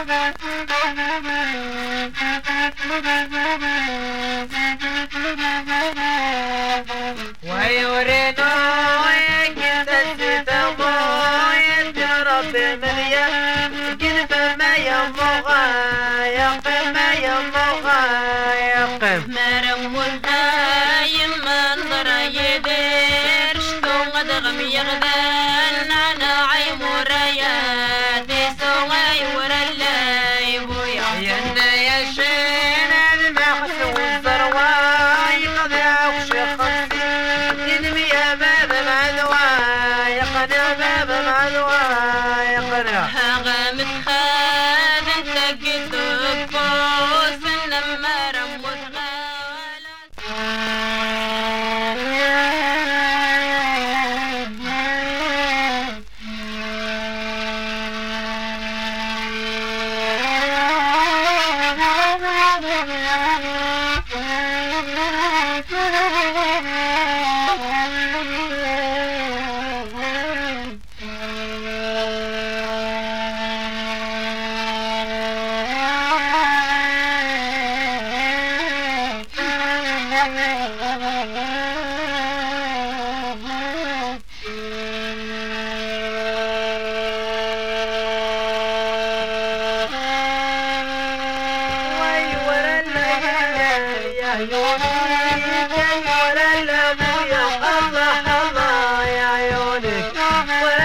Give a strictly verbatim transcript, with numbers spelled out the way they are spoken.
ويورينو يكيد الستمو يجرب بمليان كيف ما يمغى يقف ما يمغى يقف مرم والدايم منظر يدير شتو غدغم يغدان انا عيم ورياتي سوغي ورلاي بويا ينا يا شين المحس والزرواي قد يعوش خمسي ينمي يا باب العدواي يقنع باب العدواي يقنع هاغا متخاذ انت قد تفوز لما رموت عيونك ولا الابو يا الله الله يا عيونك